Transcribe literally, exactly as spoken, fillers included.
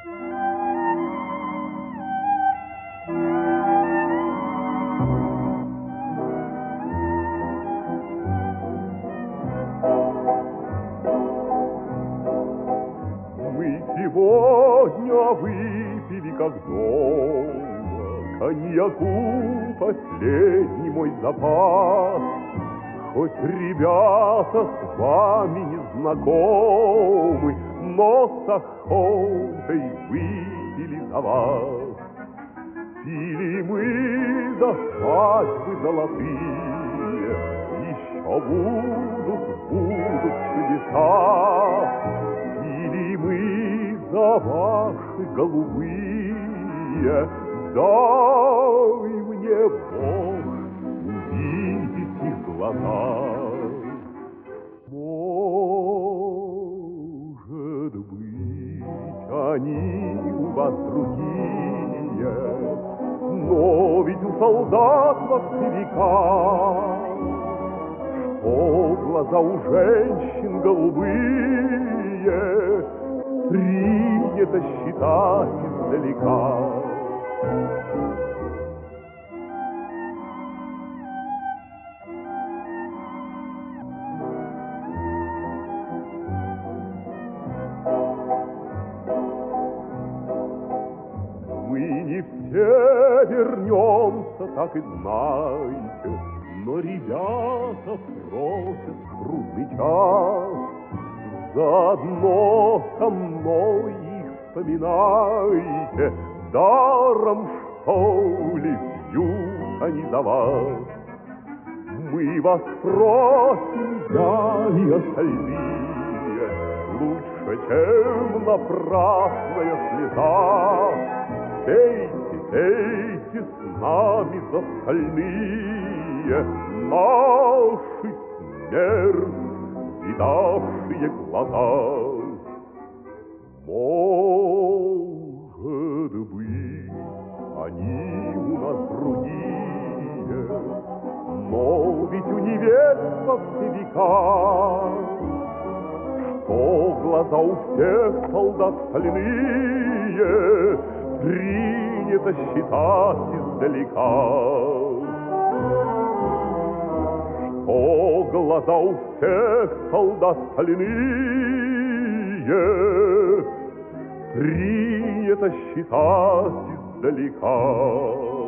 Сегодня выпили как дома коньяку последний мой запас. Хоть ребята с вами не знакомы, но с охотой выпили за вас. Пили мы до свадьбы золотые, еще будут, будут чудеса. Пили мы за ваши голубые, дай мне Бог увидеть их глаза. Может быть, они у вас другие, но ведь у солдат во все века, что глаза у женщин голубые принято считать издалека. Мы не все вернемся, так и знайте, но ребята просят в трудный час. Заодно со мной их вспоминайте, даром, что ли, пьют они за вас. Мы вас просим, я и остальные, лучше, чем напрасная слеза. Пейте, пейте с нами за стальные наши смерть видавшие глаза. Может быть, они у нас другие, но ведь у невест во все века, что глаза у всех солдат стальные принято считать издалека. О, глаза у всех солдат стальные принято считать издалека.